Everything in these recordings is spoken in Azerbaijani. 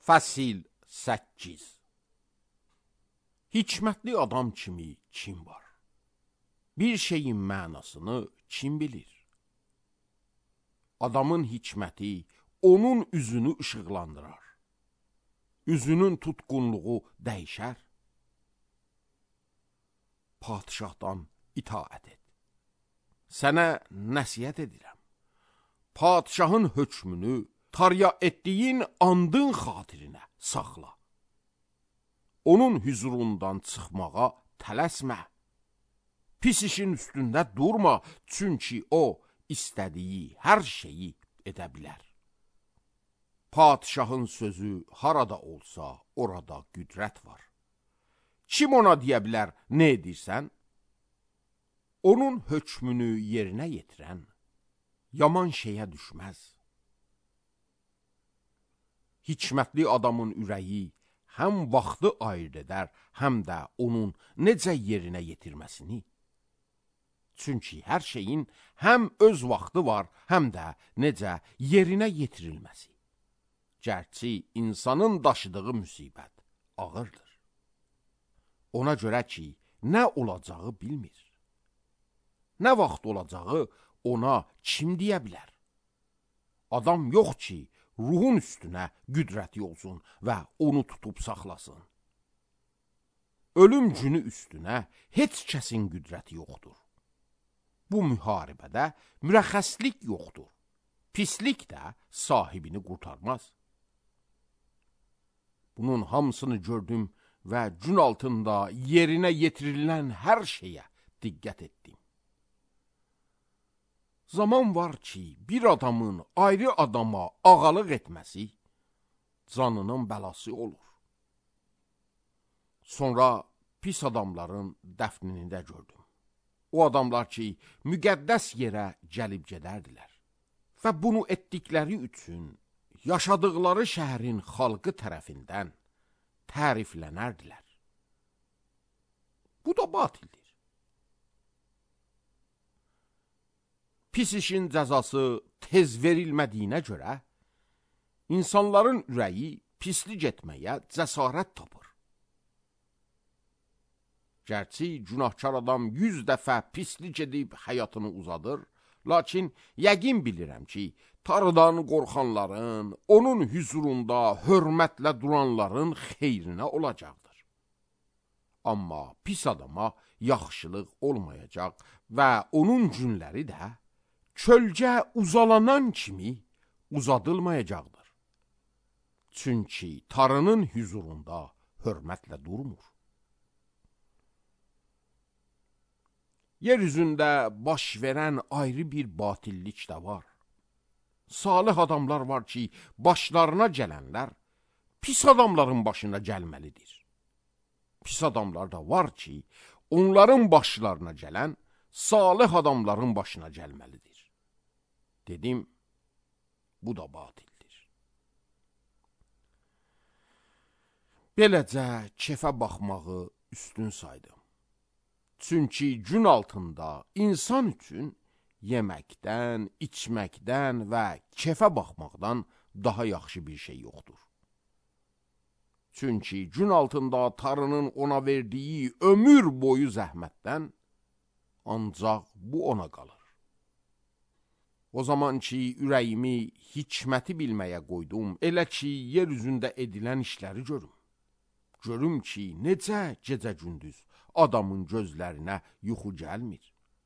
Fəsil 8. Hikmətli adam kimi kim var? Bir şeyin mənasını kim bilir? Adamın hikməti onun üzünü işıqlandırar. Üzünün tutqunluğu dəyişər. Padişahdan itaət et. Sənə nəsihət edirəm. Padişahın hökmünü tarya etdiyin andın xatirinə saxla. Onun hüzurundan çıxmağa tələsmə. Pis işin üstündə durma, çünki o istədiyi hər şeyi edə bilər. Padişahın sözü harada olsa, orada qüdrət var. Kim ona deyə bilər, nə edirsən? Onun hökmünü yerinə yetirən yaman şeyə düşməz. Hikmətli adamın ürəyi həm vaxtı ayırt edər, həm də onun necə yerinə yetirməsini. Çünki hər şeyin həm öz vaxtı var, həm də necə yerinə yetirilməsi. Gərçi insanın daşıdığı müsibət ağırdır. Ona görə ki, nə olacağı bilmir. Nə vaxt olacağı ona kim deyə bilər? Adam yox ki, ruhun üstünə qüdrəti olsun və onu tutub saxlasın. Ölüm günü üstünə heç kəsin qüdrəti yoxdur. Bu müharibədə mürəxxəslik yoxdur. Pislik də sahibini qurtarmaz. Bunun hamısını gördüm və gün altında yerinə yetirilən hər şeyə diqqət etdim. Zaman var ki, bir adamın ayrı adama ağalıq etməsi canının bəlası olur. Sonra pis adamların dəfnini də gördüm. O adamlar ki, müqəddəs yerə gəlib gedərdilər və bunu etdikləri üçün yaşadıqları şəhərin xalqı tərəfindən təriflənərdilər. Bu da batildir. Pis işin cəzası tez verilmədiyinə görə, insanların ürəyi pislik etməyə cəsarət tapır. Gərçi günahkar adam 100 dəfə pislik edib həyatını uzadır, lakin yəqin bilirəm ki, Tanrıdan qorxanların, onun hüzurunda hörmətlə duranların xeyrinə olacaqdır. Amma pis adama yaxşılıq olmayacaq və onun günləri də kölgə uzalanan kimi uzadılmayacaqdır. Çünki Tanrının hüzurunda hörmətlə durmur. Yeryüzündə baş verən ayrı bir batillik də var. Salih adamlar var ki, başlarına gələnlər pis adamların başına gəlməlidir. Pis adamlar da var ki, onların başlarına gələn salih adamların başına gəlməlidir. Dedim, bu da batildir. Beləcə kefə baxmağı üstün saydım. Çünki gün altında insan üçün yeməkdən, içməkdən və kefə baxmaqdan daha yaxşı bir şey yoxdur. Çünki gün altında Tanrının ona verdiyi ömür boyu zəhmətdən ancaq bu ona qalır. O zaman ki, ürəyimi hikməti bilməyə qoydum, elə ki, yer üzündə edilən işləri görüm. Görüm ki, necə gecə-gündüz adamın gözlərinə yuxu gəlmir.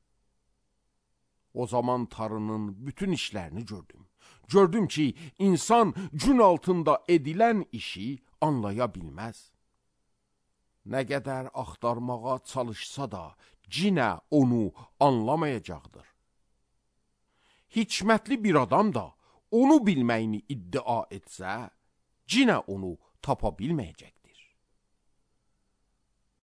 O zaman Tanrının bütün işlərini gördüm. Gördüm ki, insan gün altında edilən işi anlaya bilməz. Nə qədər axtarmağa çalışsa da, cinə onu anlamayacaqdır. Hikmətli bir adam da onu bilməyini iddia etsə, cinə onu tapa bilməyəcəkdir.